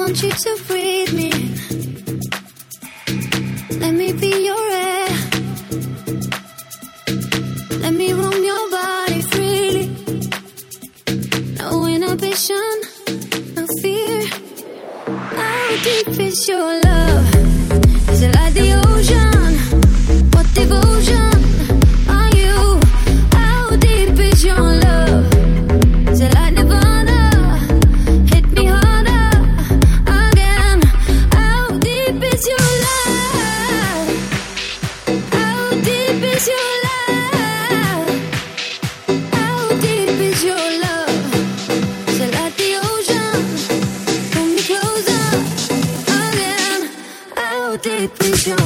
want you to breathe me in. Let me be your air. Let me roam your body freely. No inhibition, no fear. How deep is your love? Is it like the ocean? What devotion are you? How deep is your love? Is it like Nirvana? Hit me harder again. How deep is your love? How deep is your love? How deep is your love? Is it like the ocean? Pull me closer again. How deep is your